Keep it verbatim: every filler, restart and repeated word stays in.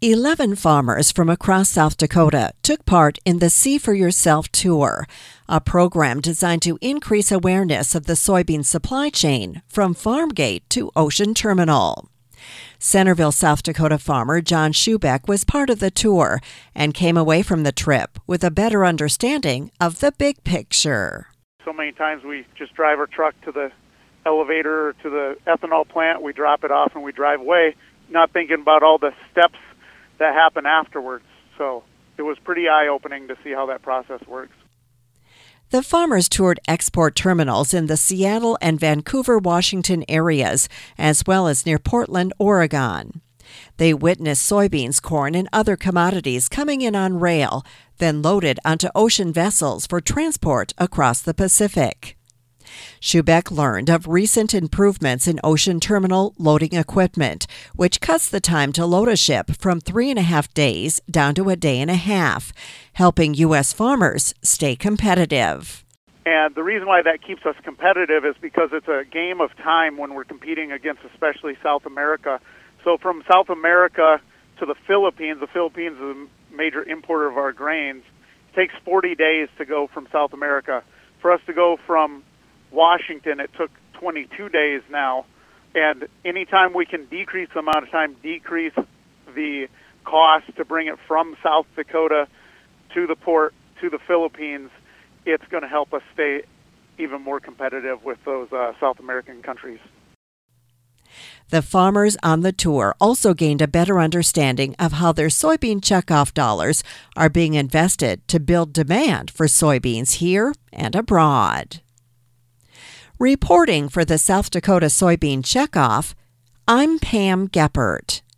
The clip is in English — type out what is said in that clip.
Eleven farmers from across South Dakota took part in the See for Yourself Tour, a program designed to increase awareness of the soybean supply chain from farm gate to ocean terminal. Centerville, South Dakota farmer John Schubeck was part of the tour and came away from the trip with a better understanding of the big picture. So many times we just drive our truck to the elevator or to the ethanol plant, we drop it off and we drive away, not thinking about all the steps that happen afterwards. So it was pretty eye-opening to see how that process works. The farmers toured export terminals in the Seattle and Vancouver, Washington areas, as well as near Portland, Oregon. They witnessed soybeans, corn, and other commodities coming in on rail, then loaded onto ocean vessels for transport across the Pacific. Schubeck learned of recent improvements in ocean terminal loading equipment, which cuts the time to load a ship from three and a half days down to a day and a half, helping U S farmers stay competitive. And the reason why that keeps us competitive is because it's a game of time when we're competing against especially South America. So from South America to the Philippines, the Philippines is a major importer of our grains. It takes forty days to go from South America. For us to go from Washington, it took twenty-two days now, and anytime we can decrease the amount of time, decrease the cost to bring it from South Dakota to the port to the Philippines, it's going to help us stay even more competitive with those uh, South American countries. The farmers on the tour also gained a better understanding of how their soybean checkoff dollars are being invested to build demand for soybeans here and abroad. Reporting for the South Dakota Soybean Checkoff, I'm Pam Geppert.